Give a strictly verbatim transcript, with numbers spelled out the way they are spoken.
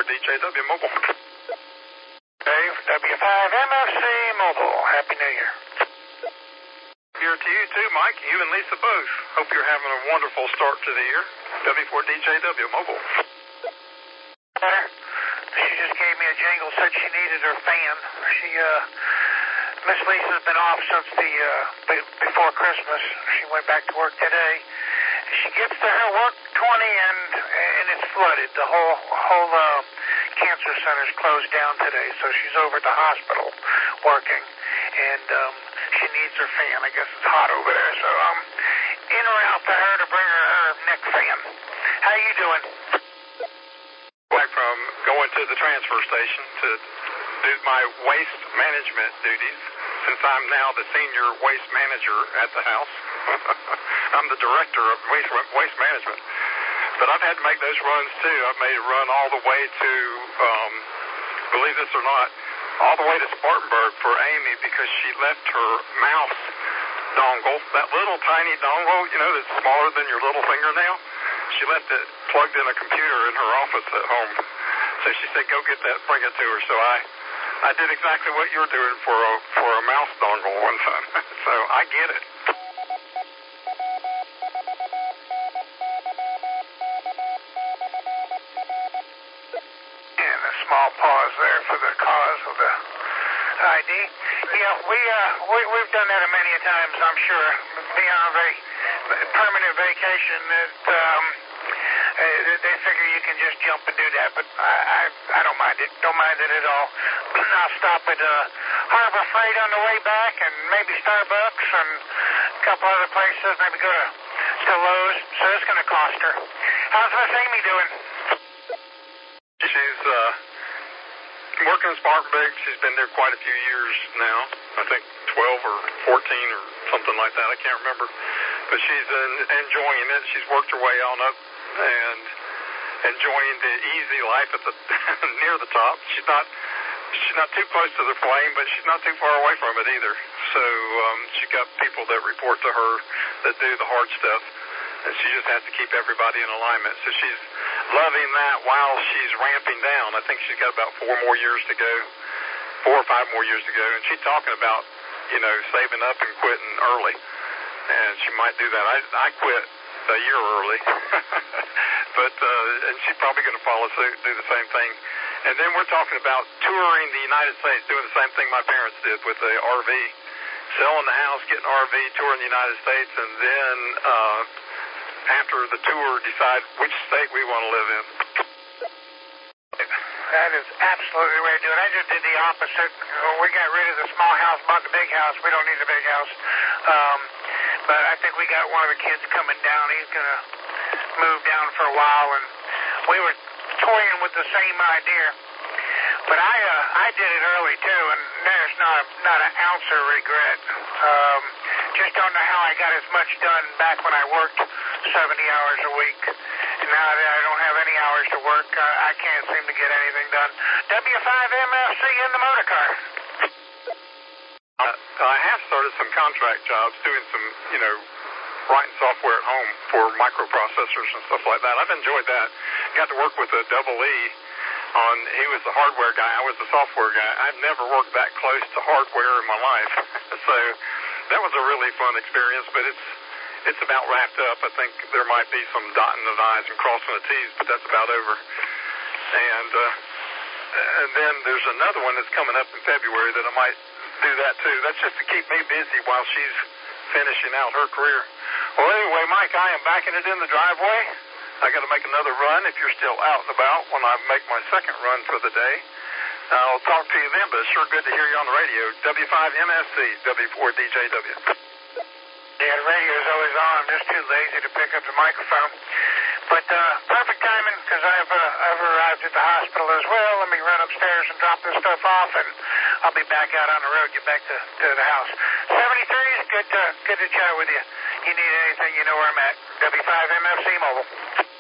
D J W Mobile. Dave, W five M F C Mobile. Happy New Year. Here to you too, Mike. You and Lisa both. Hope you're having a wonderful start to the year. W four D J W Mobile. Better. She just gave me a jingle, said she needed her fan. She, uh, Miss Lisa's been off since the, uh, be- before Christmas. She went back to work today. She gets to her work twenty and, and it's flooded. The whole, whole, uh, cancer center's closed down today, so she's over at the hospital working. And, um, she needs her fan. I guess it's hot over there, so, um, in or out to her to bring her her neck fan. How you doing? Back from going to the transfer station to do my waste management duties, since I'm now the senior waste manager at the house. I'm the director of waste, waste management. But I've had to make those runs too. I've made a run all the way to, um, believe this or not, all the way to Spartanburg for Amy because she left her mouse dongle, that little tiny dongle, you know, that's smaller than your little fingernail. She left it plugged in a computer in her office at home. So she said, go get that, bring it to her. So I, I did exactly what you're doing for a, for a mouse dongle one time. So I get it. And a small pause there for the cause of the I D. Yeah, we, uh, we, we've done that many a times, I'm sure. Being on a very permanent vacation, it, um, uh, they figure you can just jump and do that, but I, I, I don't mind it. Don't mind it at all. I'll stop at uh, Harbor Freight on the way back and maybe Starbucks and a couple other places, maybe go to, to Lowe's, so it's going to cost her. How's Miss Amy doing? She's uh, working in Spartanburg. She's been there quite a few years now. I think twelve or fourteen or something like that. I can't remember. But she's uh, enjoying it. She's worked her way on up and enjoying the easy life at the near the top. She's not she's not too close to the flame, but she's not too far away from it either. So um, she's got people that report to her that do the hard stuff, and she just has to keep everybody in alignment. So she's loving that while she's ramping down. I think she's got about four more years to go, four or five more years to go, and she's talking about, you know, saving up and quitting early, and she might do that. I, I quit a year early, but uh, and she's probably going to follow suit, do the same thing. And then we're talking about touring the United States, doing the same thing my parents did with the R V, selling the house, getting an R V, touring the United States, and then uh, after the tour, decide which state we want to live in. That is absolutely the way to do it. I just did the opposite. We got rid of the small house, bought the big house. We don't need the big house. Um, but I think we got one of the kids coming down. He's going to move down for a while, and we were toying with the same idea. But I uh, I did it early, too, and there's not, not an ounce of regret. Um, just don't know how I got as much done back when I worked seventy hours a week. And now that I don't have any hours to work, uh, I can't seem to get anything done. W five M F C in the motor car. Uh, I have started some contract jobs doing some, you know, writing software at home for microprocessors and stuff like that. I've enjoyed that. Got to work with a double E on, he was the hardware guy, I was the software guy. I've never worked that close to hardware in my life. So that was a really fun experience, but it's it's about wrapped up. I think there might be some dotting of I's and crossing of T's, but that's about over. And, uh, and then there's another one that's coming up in February that I might do that too. That's just to keep me busy while she's finishing out her career. Well, anyway, Mike, I am backing it in the driveway. I got to make another run if you're still out and about when I make my second run for the day. I'll talk to you then, but it's sure good to hear you on the radio. W five M S C, W four D J W. Yeah, the radio is always on. I'm just too lazy to pick up the microphone. But uh, perfect timing, because I've, uh, I've arrived at the hospital as well. Let me run upstairs and drop this stuff off, and I'll be back out on the road, get back to, to the house. seventy-three is good to, good to chat with you. You need anything, you know where I'm at. W five M F C Mobile.